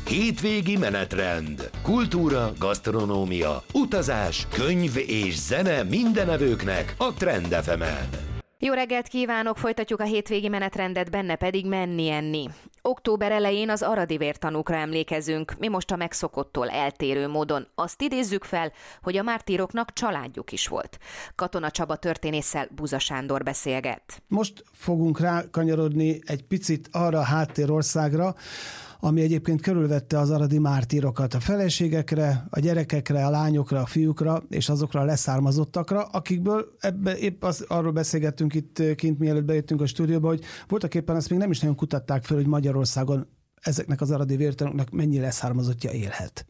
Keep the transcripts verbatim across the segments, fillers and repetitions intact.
Hétvégi menetrend. Kultúra, gasztronómia, utazás, könyv és zene mindenevőknek a Trend ef emen. Jó reggelt kívánok, folytatjuk a hétvégi menetrendet, benne pedig menni-enni. Október elején az aradi vértanúkra emlékezünk, mi most a megszokottól eltérő módon azt idézzük fel, hogy a mártíroknak családjuk is volt. Katona Csaba történésszel Buza Sándor beszélget. Most fogunk rákanyarodni egy picit arra a háttérországra, ami egyébként körülvette az aradi mártírokat, a feleségekre, a gyerekekre, a lányokra, a fiúkra és azokra a leszármazottakra, akikből ebbe, épp az, arról beszélgettünk itt kint, mielőtt bejöttünk a stúdióba, hogy voltak éppen azt még nem is nagyon kutatták fel, hogy Magyarországon ezeknek az aradi vértanúknak mennyi leszármazottja élhet.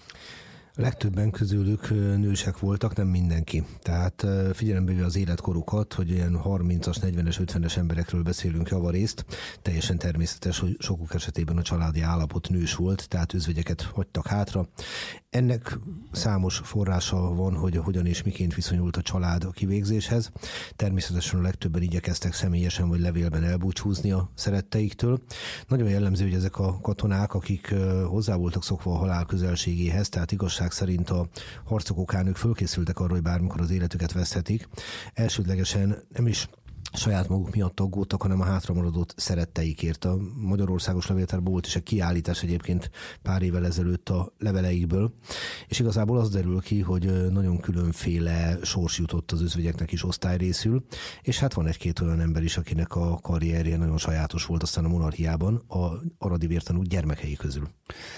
Legtöbben közülük nősek voltak, nem mindenki. Tehát figyelembe véve az életkorukat, hogy ilyen harmincas, negyvenes, ötvenes emberekről beszélünk javarészt, teljesen természetes, hogy sokuk esetében a családi állapot nős volt, tehát özvegyeket hagytak hátra. Ennek számos forrása van, hogy hogyan és miként viszonyult a család a kivégzéshez. Természetesen a legtöbben igyekeztek személyesen vagy levélben elbúcsúzni a szeretteiktől. Nagyon jellemző, hogy ezek a katonák, akik hozzá voltak szokva a halál közelségéhez, tehát igazság szerint a harcok okán ők fölkészültek arra, hogy bármikor az életüket veszthetik. Elsődlegesen nem is saját maguk miatt aggódtak, hanem a hátramaradott szeretteikért. A Magyarországos Levéltárban volt is egy kiállítás egyébként pár évvel ezelőtt a leveleikből, és igazából az derül ki, hogy nagyon különféle sors jutott az özvegyeknek is osztályrészül, és hát van egy-két olyan ember is, akinek a karrierje nagyon sajátos volt aztán a monarchiában, a aradi vértanúk gyermekei közül.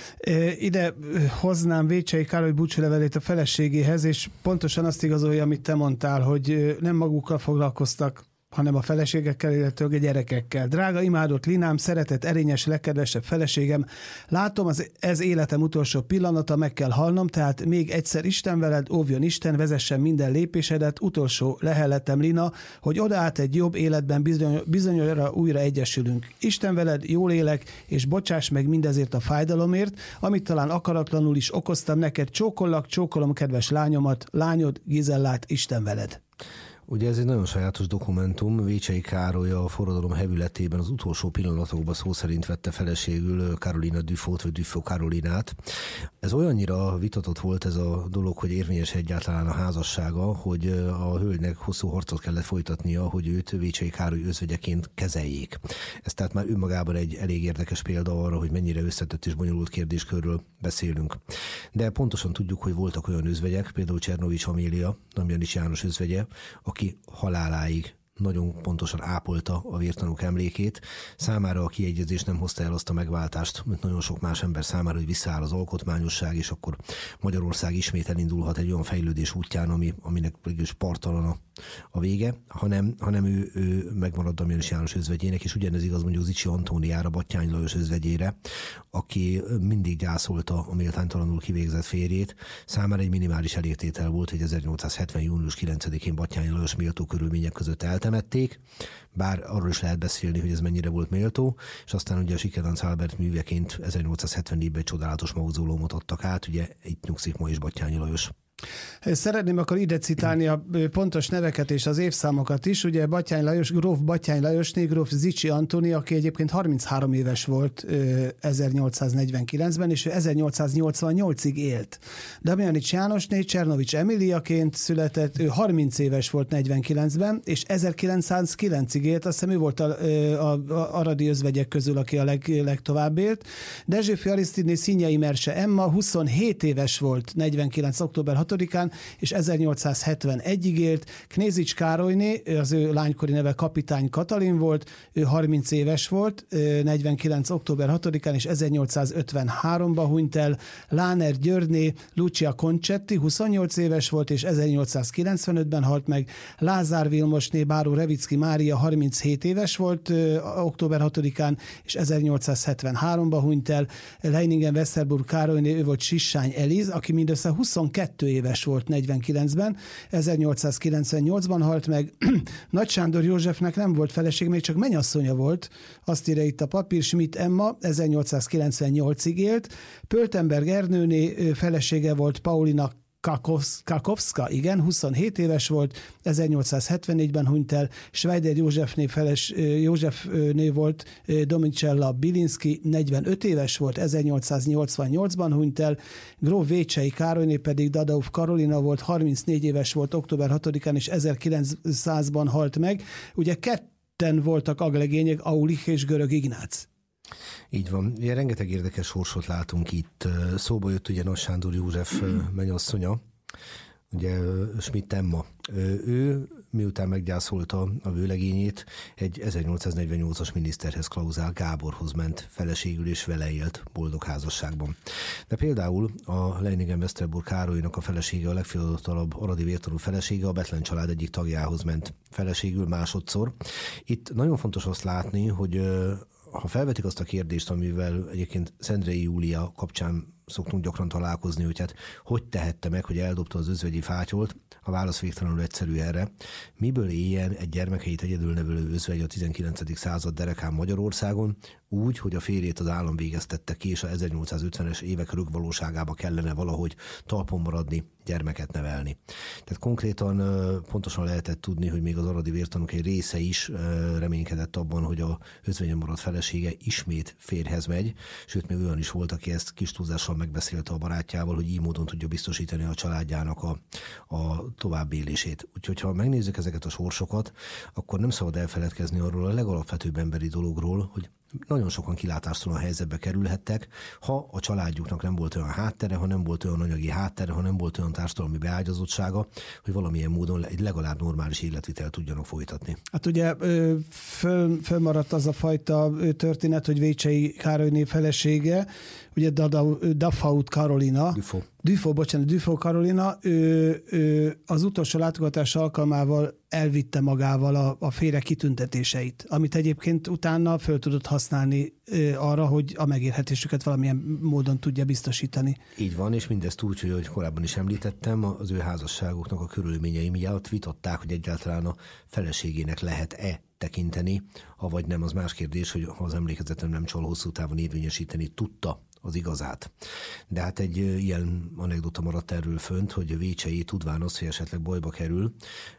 Ide hoznám Vécsei Károly búcsúlevelét a feleségéhez, és pontosan azt igazolja, amit te mondtál, hogy nem magukkal foglalkoztak, hanem a feleségekkel, illetve a gyerekekkel. Drága, imádott Linám, szeretett, erényes, legkedvesebb feleségem, látom, az, ez életem utolsó pillanata, meg kell halnom, tehát még egyszer Isten veled, óvjon Isten, vezessen minden lépésedet, utolsó lehelletem, Lina, hogy odaállt egy jobb életben bizony, bizonyra újra egyesülünk. Isten veled, jól élek, és bocsáss meg mindezért a fájdalomért, amit talán akaratlanul is okoztam neked, csókollak, csókolom kedves lányomat, lányod, Gizellát, Isten veled. Ugye ez egy nagyon sajátos dokumentum. Vécsei Károly a forradalom hevületében az utolsó pillanatokban szó szerint vette feleségül Karolina Duffaut, vagy Duffaut Karolinát. Ez olyannyira vitatott volt ez a dolog, hogy érvényes egyáltalán a házassága, hogy a hölgynek hosszú harcot kellett folytatnia, hogy őt Vécsei Károly özvegyeként kezeljék. Ez tehát már önmagában egy elég érdekes példa arra, hogy mennyire összetett és bonyolult kérdéskörről beszélünk. De pontosan tudjuk, hogy voltak olyan özvegyek, például Csernovics Amélia, Damjanics János özvegye, aki haláláig nagyon pontosan ápolta a vértanúk emlékét. Számára a kiegyezés nem hozta el azt a megváltást, mint nagyon sok más ember számára, hogy visszaáll az alkotmányosság, és akkor Magyarország ismét elindulhat egy olyan fejlődés útján, ami, aminek végülis parttalan a, a vége, hanem, hanem ő, ő megmarad Damjanics János özvegyének, és ugyanez igaz mondjuk Zichy Antóniára, Batthyány Lajos özvegyére, aki mindig gyászolta a méltánytalanul kivégzett férjét. Számára egy minimális elégtétel volt, hogy ezernyolcszázhetven. június kilencedikén Batthyány Lajos méltó körülmények között eltemették, bár arról is lehet beszélni, hogy ez mennyire volt méltó, és aztán ugye a Sikerdanc Albert műveként ezernyolcszázhetvennégyben egy csodálatos mauzóleumot adtak át, ugye itt nyugszik ma is Batthyány Lajos. Szeretném akkor ide citálni a pontos neveket és az évszámokat is. Ugye Batthyány Lajos, gróf Batthyány Lajosné, gróf Zichy Antónia, aki egyébként harminchárom éves volt ezernyolcszáznegyvenkilencben, és ő ezernyolcszáznyolcvannyolcig élt. Damjanics Jánosné Csernovics Emiliaként született, ő harminc éves volt negyvenkilencben, és ezerkilencszázkilencig élt, azt hiszem ő volt a, a, a aradi özvegyek közül, aki a leg, legtovább élt. Dezsőfi Arisztidné Színyei Merse Emma huszonhét éves volt negyvenkilenc. október hatodikán, és ezernyolcszázhetvenegyig élt. Knézics Károlyné, az ő lánykori neve Kapitány Katalin volt, ő harminc éves volt, negyvenkilenc. október hatodikán, és ezernyolcszázötvenháromban hunyt el. Láner Györgyné, Lucia Concetti, huszonnyolc éves volt, és ezernyolcszázkilencvenötben halt meg. Lázár Vilmosné, Báró Revicki Mária, harminchét éves volt, október hatodikán, és ezernyolcszázhetvenháromban hunyt el. Leiningen Westerburg Károlyné, ő volt Sissány Eliz, aki mindössze huszonkettő éves volt negyvenkilencben, ezernyolcszázkilencvennyolcban halt meg. Nagy Sándor Józsefnek nem volt feleség, még csak mennyasszonya volt, azt írja itt a papír. Schmidt Emma ezernyolcszázkilencvennyolcig élt. Pöltenberg Ernőné felesége volt Paulina Kakowska, igen, huszonhét éves volt, ezernyolcszázhetvennégyben hunyt el, Schweider Józsefné feles, Józsefné volt Domicella Bilinszki, negyvenöt éves volt, ezernyolcszáznyolcvannyolcban hunyt el, gróf Vécsei Károlyné pedig Dadauf Karolina volt, harmincnégy éves volt, október hatodikán és ezerkilencszázban halt meg. Ugye ketten voltak aglegények, Aulich és Görög Ignác. Így van. Ugye rengeteg érdekes sorsot látunk itt. Szóba jött ugye Nagy Sándor József mennyasszonya, ugye Schmidt Emma. Ő miután meggyászolta a vőlegényét, egy ezernyolcszáznegyvennyolcas miniszterhez, Klauzál Gáborhoz ment feleségül, és vele élt boldog házasságban. De például a Leiningen-Westerburg Károlynak a felesége, a legfiatalabb aradi vértanú felesége a Bethlen család egyik tagjához ment feleségül másodszor. Itt nagyon fontos azt látni, hogy ha felvetik azt a kérdést, amivel egyébként Szendrei Júlia kapcsán szoktunk gyakran találkozni, hogy hát hogy tehette meg, hogy eldobta az özvegyi fátyolt, a válasz végtelenül egyszerű erre. Miből éljen egy gyermekeit egyedül nevelő özvegy a tizenkilencedik század derekán Magyarországon, úgy, hogy a férjét az állam végeztette ki, és a ezernyolcszázötvenes évek rögvalóságába kellene valahogy talpon maradni, gyermeket nevelni. Tehát konkrétan pontosan lehetett tudni, hogy még az aradi vértanúk egy része is reménykedett abban, hogy a özvegyen maradt felesége ismét férjhez megy, sőt még olyan is volt, aki ezt kis túlzással megbeszélte a barátjával, hogy így módon tudja biztosítani a családjának a, a továbbélését. Úgyhogy ha megnézzük ezeket a sorsokat, akkor nem szabad elfeledkezni arról a legalapvetőbb emberi dologról, hogy nagyon sokan kilátástalan helyzetbe kerülhettek, ha a családjuknak nem volt olyan háttere, ha nem volt olyan anyagi háttere, ha nem volt olyan társadalmi beágyazottsága, hogy valamilyen módon egy legalább normális életvitelt tudjanak folytatni. Hát ugye föl, fölmaradt az a fajta történet, hogy Vécsei Károlyné felesége, ugye Duffaut Karolina, Dufo. Dufo, bocsánat, Dufo Karolina, ő, ő az utolsó látogatás alkalmával elvitte magával a, a férje kitüntetéseit, amit egyébként utána föl tudott használni arra, hogy a megélhetésüket valamilyen módon tudja biztosítani. Így van, és mindezt úgy, hogy korábban is említettem, az ő házasságoknak a körülményei miatt vitatták, hogy egyáltalán a feleségének lehet-e tekinteni, ha vagy nem, az más kérdés, hogy ha az emlékezetem nem csal, hosszú távon érvényesíteni tudta az igazát. De hát egy ilyen anekdota maradt erről fönt, hogy Vécsei tudván az, hogy esetleg bajba kerül,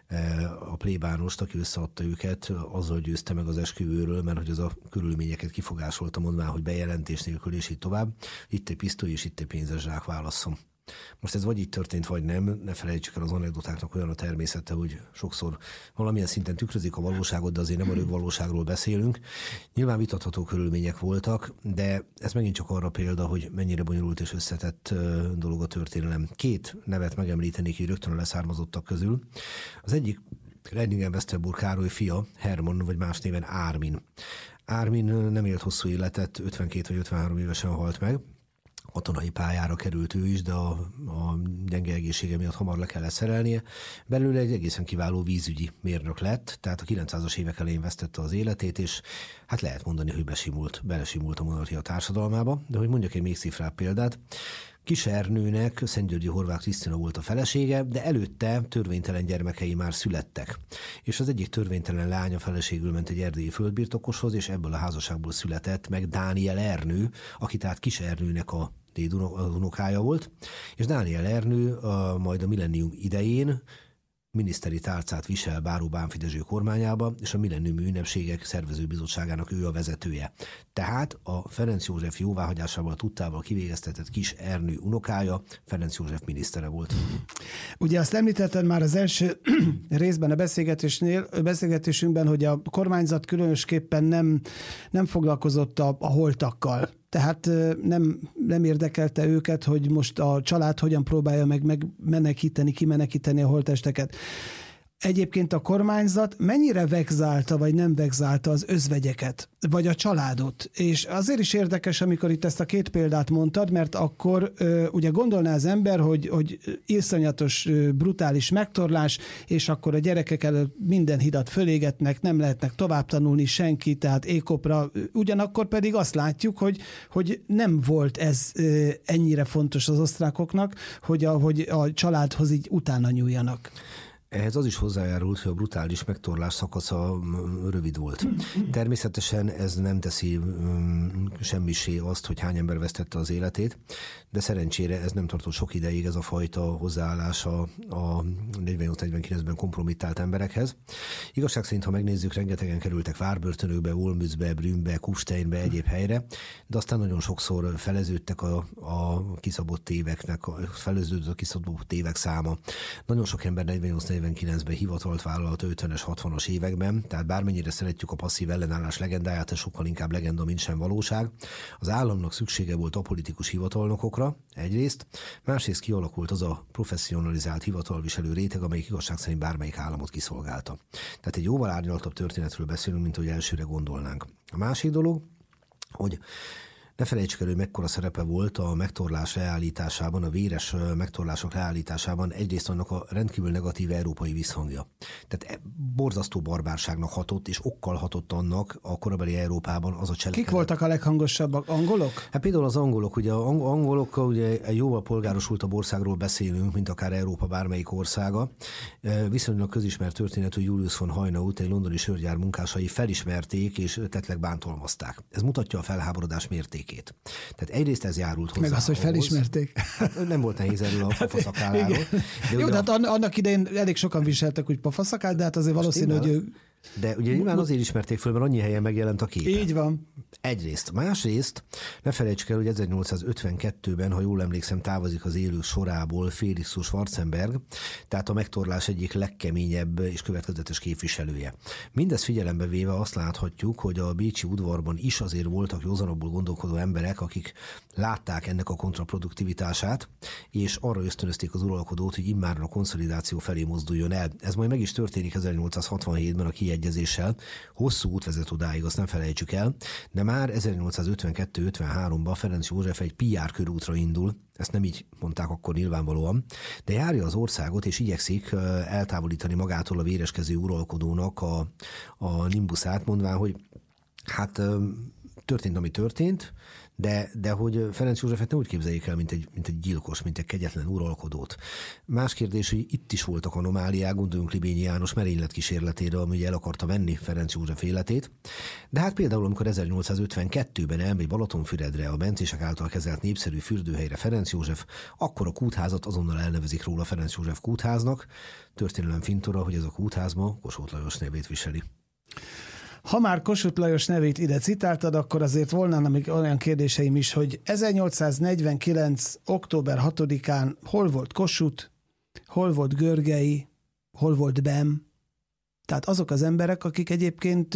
a plébánost, aki összeadta őket, azzal győzte meg az esküvőről, mert hogy az a körülményeket kifogásolta, mondván, hogy bejelentés nélkül, és így tovább. Itt egy pisztoly, és itt egy pénzes zsák, válasszom. Most ez vagy így történt, vagy nem, ne felejtsük el, az anekdotáknak olyan a természete, hogy sokszor valamilyen szinten tükrözik a valóságot, de azért nem a rögvalóságról beszélünk. Nyilván vitatható körülmények voltak, de ez megint csak arra példa, hogy mennyire bonyolult és összetett dolog a történelem. Két nevet megemlítenék így rögtön a leszármazottak közül. Az egyik Leiningen-Westerburg Károly fia, Hermann, vagy más néven Ármin. Ármin nem élt hosszú életet, ötvenkét vagy ötvenhárom évesen halt meg. Katonai pályára került ő is, de a, a gyenge egészsége miatt hamar le kellett szerelnie. Belőle egy egészen kiváló vízügyi mérnök lett, tehát a kilencszázas évek elején vesztette az életét, és hát lehet mondani, hogy besimult, belesimult a monarchia társadalmába. De hogy mondjak egy még szifrább példát, Kis Ernőnek Szentgyörgyi Horváth Krisztina volt a felesége, de előtte törvénytelen gyermekei már születtek. És az egyik törvénytelen lánya feleségül ment egy erdélyi földbirtokoshoz, és ebből a házasságból született meg Dániel Ernő, aki tehát Kis Ernőnek a unokája volt, és Dániel Ernő a, majd a millennium idején miniszteri tálcát visel Báró Bánffy kormányába, és a millenniumi ünnepségek szervezőbizottságának ő a vezetője. Tehát a Ferenc József jóváhagyásával tudtával kivégeztetett Kis Ernő unokája Ferenc József minisztere volt. Ugye azt említetted már az első részben a beszélgetésnél, beszélgetésünkben, hogy a kormányzat különösképpen nem, nem foglalkozott a, a holtakkal. Tehát nem, nem érdekelte őket, hogy most a család hogyan próbálja meg megmenekíteni, kimenekíteni a holttesteket. Egyébként a kormányzat mennyire vegzálta, vagy nem vegzálta az özvegyeket, vagy a családot? És azért is érdekes, amikor itt ezt a két példát mondtad, mert akkor ugye gondolná az ember, hogy, hogy iszonyatos, brutális megtorlás, és akkor a gyerekek előtt minden hidat fölégetnek, nem lehetnek tovább tanulni senki, tehát ékopra. Ugyanakkor pedig azt látjuk, hogy, hogy nem volt ez ennyire fontos az osztrákoknak, hogy a, hogy a családhoz így utána nyúljanak. Ehhez az is hozzájárult, hogy a brutális megtorlás szakasza rövid volt. Természetesen ez nem teszi semmisé azt, hogy hány ember vesztette az életét, de szerencsére ez nem tartott sok ideig, ez a fajta hozzáállás a, a negyvennyolc negyvenkilencben kompromittált emberekhez. Igazság szerint, ha megnézzük, rengetegen kerültek várbörtönökbe, Olmützbe, Brünnbe, Kufsteinbe, egyéb helyre, de aztán nagyon sokszor feleződtek a, a kiszabott éveknek, feleződött a kiszabott évek száma. Nagyon sok ember negyvennyolc negyvenkilencben hivatalt vállalt ötvenes, hatvanas években, tehát bármennyire szeretjük a passzív ellenállás legendáját, ez sokkal inkább legenda, mint sem valóság. Az államnak szüksége volt apolitikus hivatalnokokra, egyrészt, másrészt kialakult az a professzionalizált hivatalviselő réteg, amelyik igazság szerint bármelyik államot kiszolgálta. Tehát egy jóval árnyaltabb történetről beszélünk, mint hogy elsőre gondolnánk. A másik dolog, hogy ne felejtsük el, hogy mekkora szerepe volt a megtorlás leállításában, a véres megtorlások leállításában egyrészt annak a rendkívül negatív európai visszhangja. Tehát borzasztó barbárságnak hatott, és okkal hatott annak a korabeli Európában az a cselekedet. Kik voltak a leghangosabbak? Angolok? Hát például az angolok, ugye az angolok ugye egy jóval polgárosultabb országról beszélünk, mint akár Európa bármelyik országa. Viszonylag közismert történet, hogy Julius von Hainaut, egy londoni sörgyár munkásai felismerték és tettleg bántolmazták. Ez mutatja a felháborodás mértékét. Tehát egyrészt ez járult hozzá. Meg az, hogy ahhoz, felismerték. Hát nem volt nehéz erről a pofaszakálláról. Jó, de hát annak idején elég sokan viseltek úgy pofaszakát, de hát azért valószínű, hogy ő... De ugye nyilván azért ismerték föl, mert annyi helyen megjelent a képen. Így van. Egyrészt. Másrészt ne felejtsük el, hogy ezernyolcszázötvenkettőben, ha jól emlékszem, távozik az élők sorából Felix Schwarzenberg, tehát a megtorlás egyik legkeményebb és következetes képviselője. Mindezt figyelembe véve azt láthatjuk, hogy a bécsi udvarban is azért voltak józanabbul gondolkodó emberek, akik látták ennek a kontraproduktivitását, és arra ösztönözték az uralkodót, hogy immáron a konszolidáció felé mozduljon el. Ez majd meg is történik ezernyolcszázhatvanhétben a kiegyezéssel. Hosszú út vezet odáig, azt nem felejtsük el, de már ezernyolcszázötvenkettő ötvenháromban Ferenc József egy pé er körútra indul, ezt nem így mondták akkor nyilvánvalóan, de járja az országot, és igyekszik eltávolítani magától a véreskező uralkodónak a, a nimbuszát, mondván, hogy hát történt, ami történt, de, de hogy Ferenc Józsefet ne úgy képzeljék el, mint egy, mint egy gyilkos, mint egy kegyetlen uralkodót. Más kérdés, hogy itt is voltak anomáliák, gondoljunk Libényi János merénylet kísérletére, ami ugye el akarta venni Ferenc József életét. De hát például, amikor ezernyolcszázötvenkettőben elmegy Balatonfüredre, a bencések által kezelt népszerű fürdőhelyre Ferenc József, akkor a kútházat azonnal elnevezik róla Ferenc József kútháznak. Történelem fintora, hogy ez a kútház ma Kossuth Lajos nevét viseli. Ha már Kossuth Lajos nevét ide citáltad, akkor azért volna még olyan kérdéseim is, hogy ezernyolcszáznegyvenkilenc. október hatodikán hol volt Kossuth, hol volt Görgei, hol volt Bem, tehát azok az emberek, akik egyébként,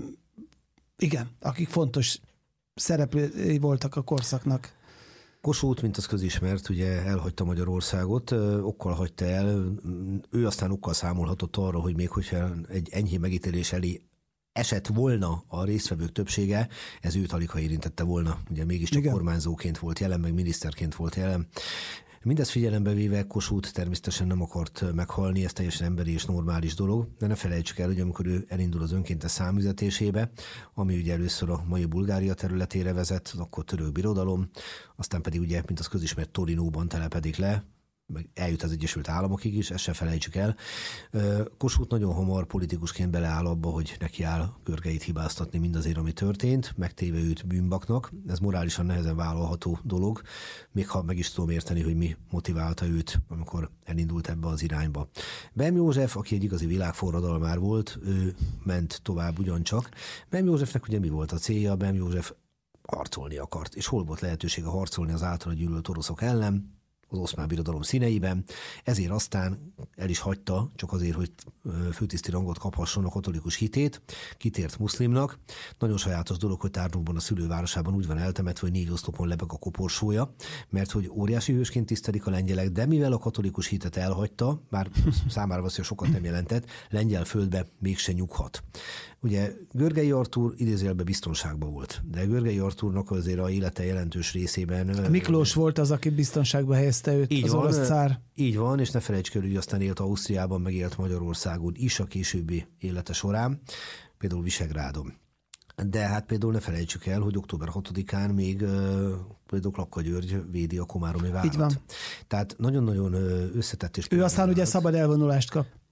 igen, akik fontos szereplői voltak a korszaknak. Kossuth, mint az közismert, ugye elhagyta Magyarországot, okkal hagyta el, ő aztán okkal számolhatott arra, hogy még hogyha egy enyhé megítélés elé esett volna a résztvevők többsége, ez őt alig, ha érintette volna. Ugye mégiscsak Igen. kormányzóként volt jelen, meg miniszterként volt jelen. Mindezt figyelembe véve Kossuth természetesen nem akart meghalni, ez teljesen emberi és normális dolog, de ne felejtsük el, hogy amikor ő elindul az önkéntes számüzetésébe, ami ugye először a mai Bulgária területére vezet, akkor török birodalom, aztán pedig ugye, mint az közismert, Torinóban telepedik le, meg eljut az Egyesült Államokig is, ezt se felejtsük el. Kossuth nagyon hamar politikusként beleáll abba, hogy neki áll Görgeit hibáztatni mindazért, ami történt, megtéve őt bűnbaknak. Ez morálisan nehezen vállalható dolog, még ha meg is tudom érteni, hogy mi motiválta őt, amikor elindult ebbe az irányba. Bem József, aki egy igazi világforradalmár volt, ő ment tovább ugyancsak. Bem Józsefnek ugye mi volt a célja? Bem József harcolni akart, és hol volt lehetősége harcolni az általa gyűlölt oroszok ellen? Az Oszmán Birodalom színeiben, ezért aztán el is hagyta, csak azért, hogy főtiszti rangot kaphasson, a katolikus hitét, kitért muszlimnak. Nagyon sajátos dolog, hogy Tárnokban, a szülővárosában úgy van eltemetve, hogy négy oszlopon lebeg a koporsója, mert hogy óriási hősként tisztelik a lengyelek, de mivel a katolikus hitet elhagyta, bár számára valószínűleg sokat nem jelentett, lengyel földbe mégse nyughat. Ugye Görgei Artúr idézőjelben biztonságban volt, de Görgei Artúrnak azért a élete jelentős részében... Miklós volt az, aki biztonságba helyezte őt, így az van, orosz cár. Így van, és ne felejtsd el, hogy aztán élt Ausztriában, meg élt Magyarországon is a későbbi élete során, például Visegrádon. De hát például ne felejtsük el, hogy október hatodikán még uh, például Klapka György védi a komáromi várat. Így van. Tehát nagyon-nagyon összetett és... Ő aztán ugye szabad elvonulást kap.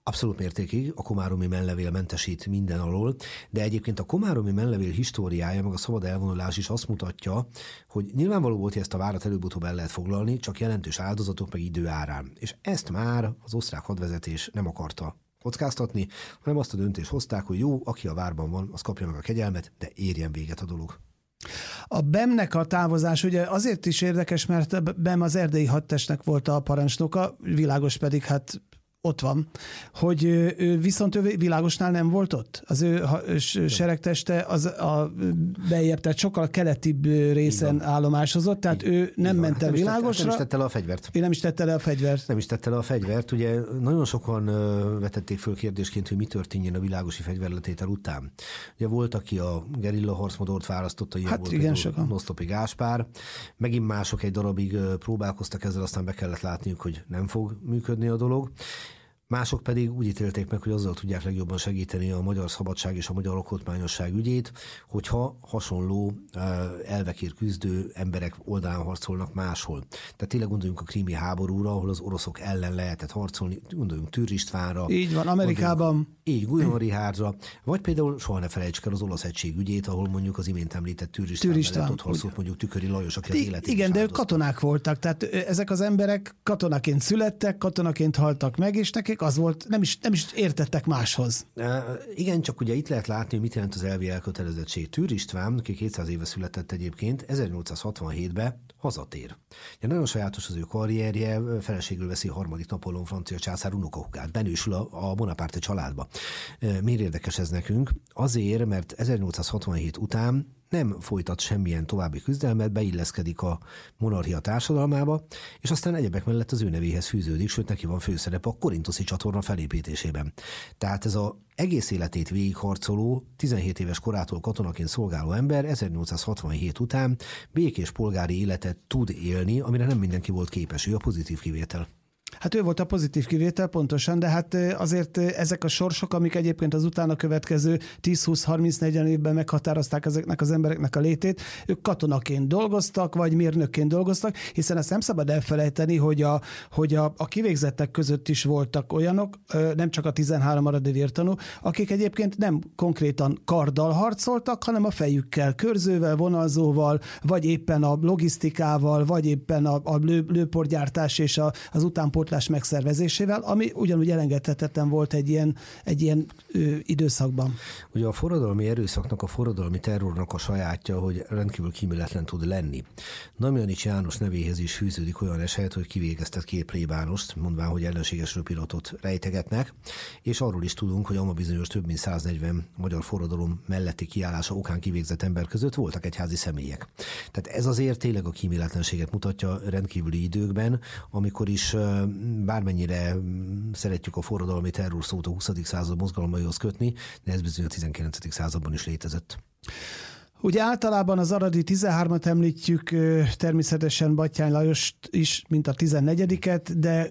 Abszolút mértékig a komáromi menlevél mentesít minden alól, de egyébként a komáromi menlevél históriája, meg a szabad elvonulás is azt mutatja, hogy nyilvánvaló volt, hogy ezt a várat előbb-utóbb el lehet foglalni, csak jelentős áldozatok meg idő árán. És ezt már az osztrák hadvezetés nem akarta kockáztatni, hanem azt a döntést hozták, hogy jó, aki a várban van, az kapja meg a kegyelmet, de érjen véget a dolog. A BEM-nek a távozás ugye azért is érdekes, mert BEM az erdélyi hadtestnek volt a parancsnoka, Világos pedig hát ott van, hogy ő, viszont ő Világosnál nem volt ott. Az ő seregteste az a bejebb, tehát sokkal keletibb részen állomásozott, tehát így, ő nem ment el hát Világosra. Nem is tette le a fegyvert. Ő nem is tette le a fegyvert. Nem is tette le a fegyvert. Ugye nagyon sokan vetették föl kérdésként, hogy mi történjen a világosi fegyverletétel után. Ugye volt, aki a gerilla harcmodort választotta, ilyen hát volt igen, a Nosztopi Gáspár. Megint mások egy darabig próbálkoztak ezzel, aztán be kellett látniuk, hogy nem fog működni a dolog. Mások pedig úgy ítélték meg, hogy azzal tudják legjobban segíteni a magyar szabadság és a magyar alkotmányosság ügyét, hogyha hasonló elvekért küzdő emberek oldalán harcolnak máshol. Tehát tényleg gondoljunk a krími háborúra, ahol az oroszok ellen lehetett harcolni, gondoljunk Türr Istvánra. Így van, Amerikában. Így, Guyon Richárdra, vagy például soha ne felejtsük el az olasz egység ügyét, ahol mondjuk az imént említett Türr István, István mellett ott harcolt mondjuk Tüköri Lajos, aki az életét igen, de ők katonák voltak, tehát ezek az emberek katonaként születtek, katonaként haltak meg, és nekik az volt, nem is, nem is értettek máshoz. E, igen, csak ugye itt lehet látni, hogy mit jelent az elvi elkötelezettség. Türr István, aki kétszáz éve született egyébként, ezernyolcszázhatvanhétben hazatér. Ja, nagyon sajátos az ő karrierje, feleségül veszi a harmadik Napóleon francia császár unokahúgát, benősül a, a Bonaparte családba. E, miért érdekes ez nekünk? Azért, mert ezernyolcszázhatvanhét után nem folytat semmilyen további küzdelmet, beilleszkedik a monarchia társadalmába, és aztán egyebek mellett az ő nevéhez fűződik, sőt neki van főszerep a korinthoszi csatorna felépítésében. Tehát ez az egész életét végigharcoló, tizenhét éves korától katonaként szolgáló ember ezernyolcszázhatvanhét után békés polgári életet tud élni, amire nem mindenki volt képes, ő a pozitív kivétel. Hát ő volt a pozitív kivétel, pontosan, de hát azért ezek a sorsok, amik egyébként az utána következő tíz, húsz, harminc, negyven évben meghatározták ezeknek az embereknek a létét, ők katonaként dolgoztak, vagy mérnökként dolgoztak, hiszen ezt nem szabad elfelejteni, hogy a, hogy a, a kivégzettek között is voltak olyanok, nem csak a tizenhárom aradi vértanú, akik egyébként nem konkrétan karddal harcoltak, hanem a fejükkel, körzővel, vonalzóval, vagy éppen a logisztikával, vagy éppen a, a lő, lőporgyártás és a, az utánpótlás megszervezésével, ami ugyanúgy elengedhetetlen volt egy ilyen, egy ilyen ö, időszakban. Ugye a forradalmi erőszaknak, a forradalmi terrornak a sajátja, hogy rendkívül kíméletlen tud lenni. Damjanics János nevéhez is fűződik olyan eset, hogy kivégeztet két plébánost, mondván, hogy ellenséges röpiratot rejtegetnek, és arról is tudunk, hogy ama bizonyos több mint száznegyven magyar forradalom melletti kiállása okán kivégzett ember között voltak egyházi személyek. Tehát ez azért tényleg a kíméletlenséget mutatja rendkívüli időkben, amikor is bármennyire szeretjük a forradalmi terror szót a huszadik század mozgalmaihoz kötni, de ez bizony a tizenkilencedik században is létezett. Ugye általában az aradi tizenhármat említjük, természetesen Batthyány Lajost is, mint a tizennegyediket, de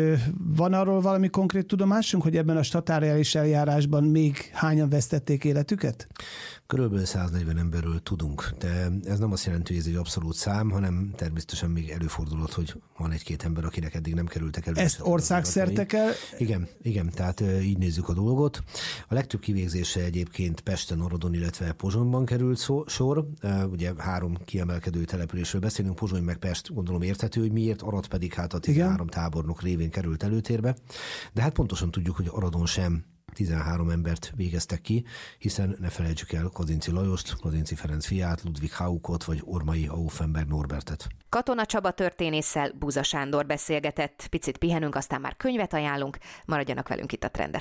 van arról valami konkrét tudomásunk, hogy ebben a statáriális eljárásban még hányan vesztették életüket? Körülbelül száznegyven emberről tudunk, de ez nem azt jelenti, hogy ez egy abszolút szám, hanem természetesen még előfordulhat, hogy van egy-két ember, akinek eddig nem kerültek elő. Ezt országszerte kell? Igen, igen, tehát így nézzük a dolgot. A legtöbb kivégzése egyébként Pesten, Aradon, illetve Pozsonyban került szó, sor. Ugye három kiemelkedő településről beszélünk, Pozsony meg Pest, gondolom érthető, hogy miért, Arad pedig hát a tizenhárom tábornok révén került előtérbe. De hát pontosan tudjuk, hogy Aradon sem tizenhárom embert végeztek ki, hiszen ne felejtsük el Kazinczy Lajost, Kazinczy Ferenc fiát, Ludwig Haukot vagy Ormai Auffenberg Norbertet. Katona Csaba történésszel Buza Sándor beszélgetett. Picit pihenünk, aztán már könyvet ajánlunk. Maradjanak velünk itt a Trend